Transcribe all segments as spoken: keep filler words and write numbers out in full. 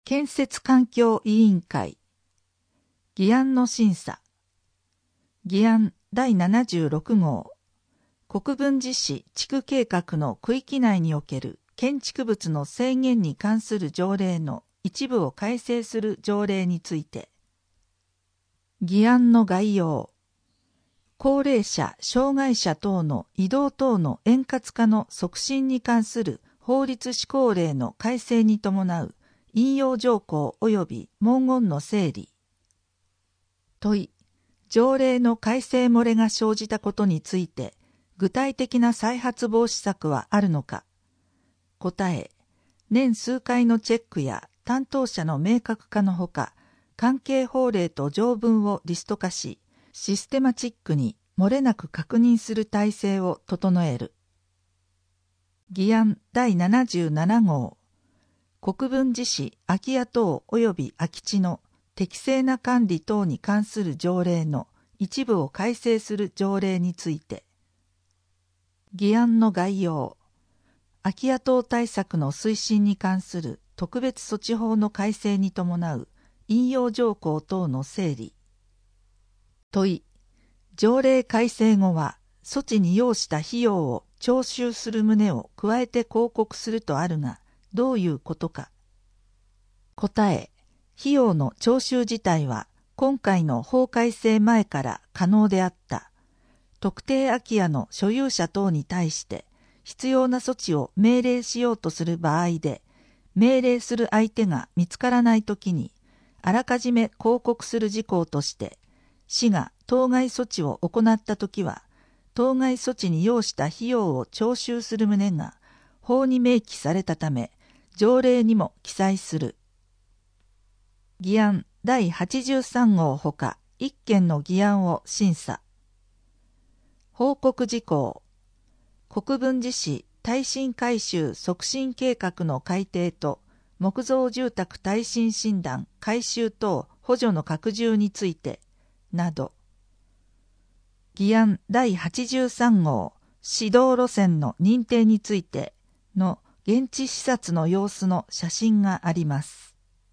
建設環境委員会議案の審査議案だいななじゅうろく号国分寺市地区計画の区域内における建築物の制限に関する条例の一部を改正する条例について議案の概要高齢者・障害者等の移動等の円滑化の促進に関する法律施行令の改正に伴う引用条項及び文言の整理問い条例の改正漏れが生じたことについて具体的な再発防止策はあるのか答え年数回のチェックや担当者の明確化のほか関係法令と条文をリスト化しシステマチックに漏れなく確認する体制を整える。議案だいななじゅうなな号国分寺市空き家等及び空き地の適正な管理等に関する条例の一部を改正する条例について議案の概要空き家等対策の推進に関する特別措置法の改正に伴う引用条項等の整理問い条例改正後は措置に要した費用を徴収する旨を加えて広告するとあるがどういうことか答え費用の徴収自体は今回の法改正前から可能であった特定空き家の所有者等に対して必要な措置を命令しようとする場合で命令する相手が見つからないときにあらかじめ広告する事項として市が当該措置を行ったときは当該措置に要した費用を徴収する旨が法に明記されたため条例にも記載する。議案だいはちじゅうさん号ほかいっ件の議案を審査。報告事項国分寺市耐震改修促進計画の改定と木造住宅耐震診断改修等補助の拡充についてなど議案だいはちじゅうさん号指導路線の認定についての現地視察の様子の写真があります。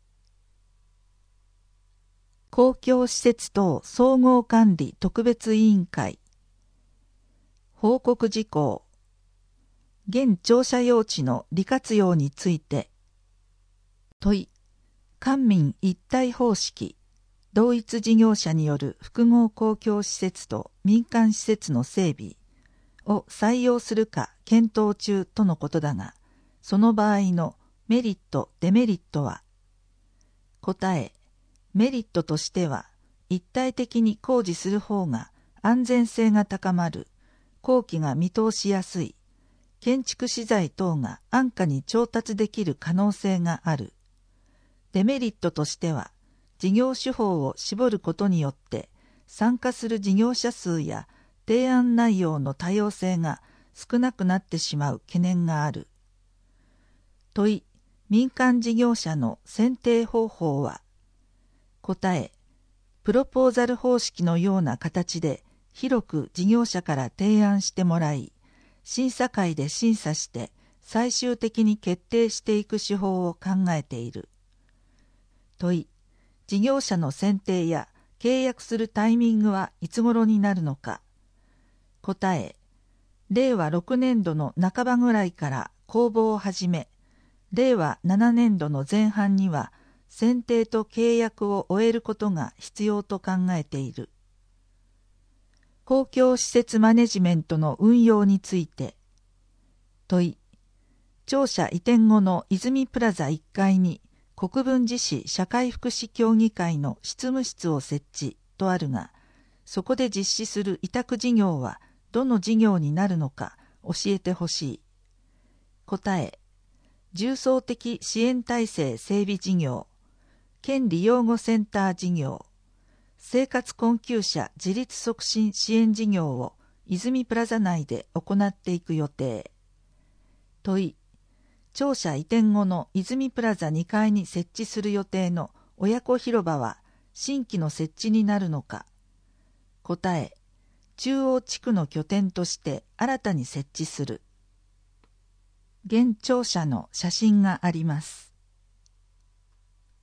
公共施設等総合管理特別委員会報告事項現庁舎用地の利活用について問い官民一体方式同一事業者による複合公共施設と民間施設の整備を採用するか検討中とのことだが、その場合のメリット・デメリットは答え、メリットとしては一体的に工事する方が安全性が高まる、工期が見通しやすい、建築資材等が安価に調達できる可能性がある。デメリットとしては事業手法を絞ることによって参加する事業者数や提案内容の多様性が少なくなってしまう懸念がある。問い、民間事業者の選定方法は答え、プロポーザル方式のような形で広く事業者から提案してもらい、審査会で審査して最終的に決定していく手法を考えている。問い、事業者の選定や契約するタイミングはいつ頃になるのか。答え、れいわろく年度の半ばぐらいから公募を始め、れいわなな年度の前半には選定と契約を終えることが必要と考えている。公共施設マネジメントの運用について問い、庁舎移転後の泉プラザいっかいに国分寺市社会福祉協議会の執務室を設置とあるが、そこで実施する委託事業はどの事業になるのか教えてほしい。答え、重層的支援体制整備事業、県利用後センター事業、生活困窮者自立促進支援事業を泉プラザ内で行っていく予定。問い、庁舎移転後の泉プラザにかいに設置する予定の親子広場は新規の設置になるのか。答え、中央地区の拠点として新たに設置する。現庁舎の写真があります。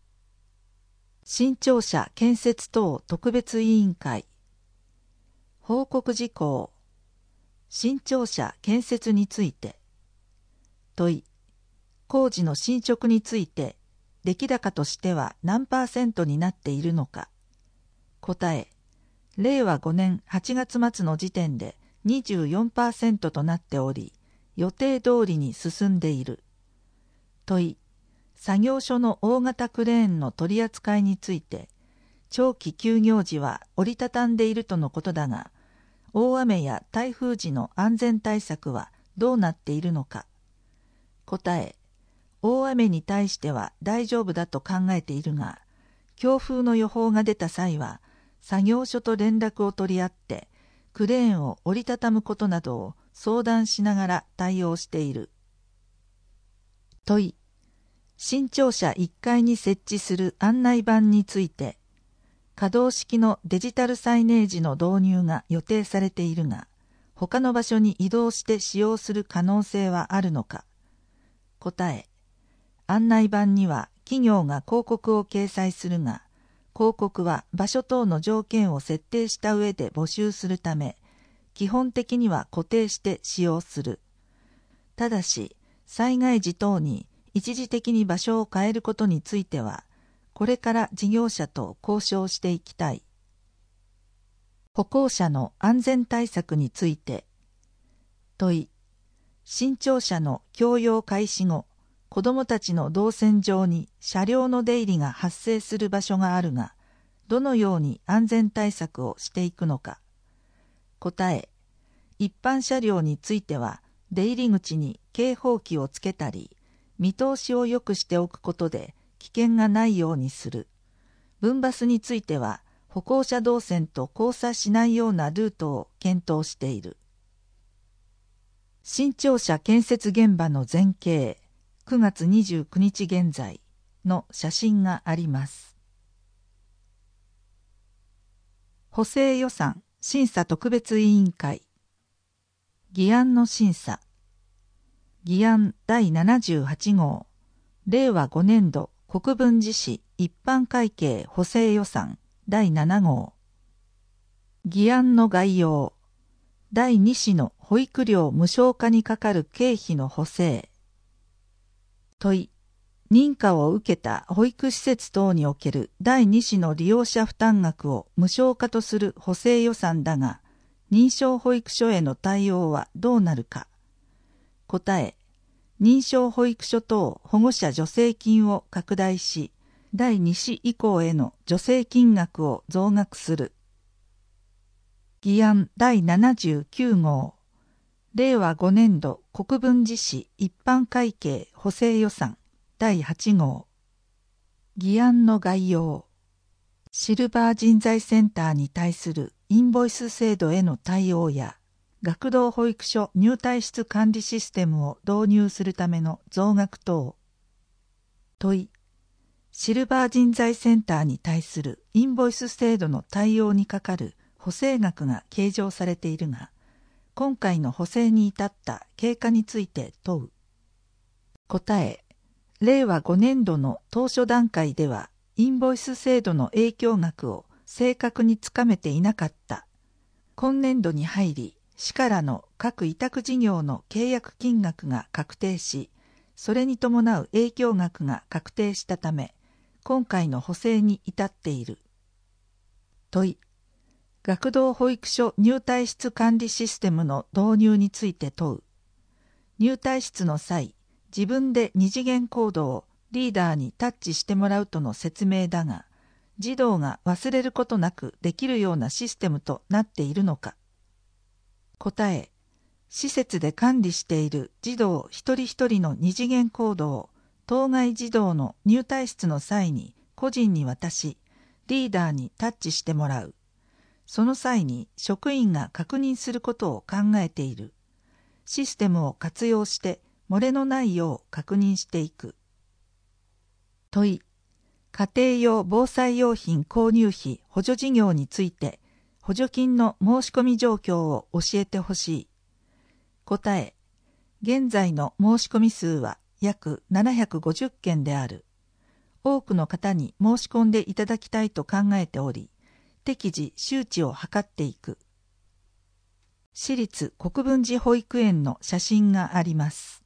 新庁舎建設等特別委員会。報告事項。新庁舎建設について。問い。工事の進捗について、出来高としては何パーセントになっているのか。答え。れいわごねんはちがつ末の時点で にじゅうよんパーセント となっており、予定通りに進んでいる。問い。作業所の大型クレーンの取り扱いについて、長期休業時は折りたたんでいるとのことだが、大雨や台風時の安全対策はどうなっているのか。答え。大雨に対しては大丈夫だと考えているが、強風の予報が出た際は、作業所と連絡を取り合って、クレーンを折りたたむことなどを相談しながら対応している。問い。新庁舎いっかいに設置する案内板について、可動式のデジタルサイネージの導入が予定されているが、他の場所に移動して使用する可能性はあるのか。答え。案内板には企業が広告を掲載するが、広告は場所等の条件を設定した上で募集するため、基本的には固定して使用する。ただし、災害時等に一時的に場所を変えることについては、これから事業者と交渉していきたい。歩行者の安全対策について。問い。新庁舎の供用開始後、子どもたちの動線上に車両の出入りが発生する場所があるが、どのように安全対策をしていくのか。答え。一般車両については、出入り口に警報器をつけたり、見通しを良くしておくことで危険がないようにする。分バスについては、歩行者動線と交差しないようなルートを検討している。新庁舎建設現場の前景、くがつにじゅうくにち現在の写真があります。補正予算審査特別委員会。議案の審査。議案だいななじゅうはち号、れいわごねんど国分寺市一般会計補正予算だいなな号。議案の概要。だいに子の保育料無償化にかかる経費の補正。問い。認可を受けた保育施設等におけるだいに子の利用者負担額を無償化とする補正予算だが、認証保育所への対応はどうなるか。答え。認証保育所等保護者助成金を拡大し、だいに子以降への助成金額を増額する。議案だいななじゅうきゅう号、れいわごねんど国分寺市一般会計補正予算だいはち号。議案の概要。シルバー人材センターに対するインボイス制度への対応や、学童保育所入退室管理システムを導入するための増額等。問い。シルバー人材センターに対するインボイス制度の対応にかかる補正額が計上されているが、今回の補正に至った経過について問う。答え。れいわごねんどの当初段階では、インボイス制度の影響額を正確につかめていなかった。今年度に入り、市からの各委託事業の契約金額が確定し、それに伴う影響額が確定したため、今回の補正に至っている。問い。学童保育所入退室管理システムの導入について問う。入退室の際、自分で二次元コードをリーダーにタッチしてもらうとの説明だが、児童が忘れることなくできるようなシステムとなっているのか。答え。施設で管理している児童一人一人の二次元コードを当該児童の入退室の際に個人に渡し、リーダーにタッチしてもらう。その際に職員が確認することを考えている。システムを活用して漏れのないよう確認していく。問い。家庭用防災用品購入費補助事業について補助金の申し込み状況を教えてほしい。答え。現在の申し込み数は約ななひゃくごじゅっけんである。 多くの方に申し込んでいただきたいと考えており、適時周知を図っていく。私立国分寺保育園の写真があります。